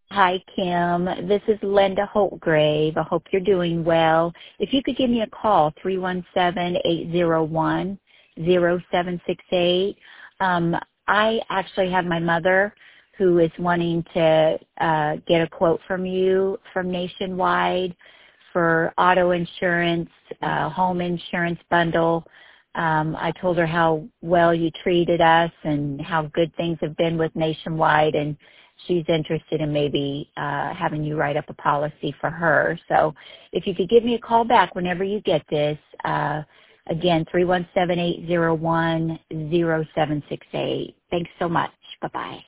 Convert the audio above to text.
Hi, Kim. This is Linda Holtgrave. I hope you're doing well. If you could give me a call, 317-801-0768. I actually have my mother who is wanting to get a quote from you from Nationwide for auto insurance, home insurance bundle. I told her how well you treated us and how good things have been with Nationwide, and she's interested in maybe having you write up a policy for her. So if you could give me a call back whenever you get this, again, 317-801-0768. Thanks so much. Bye-bye.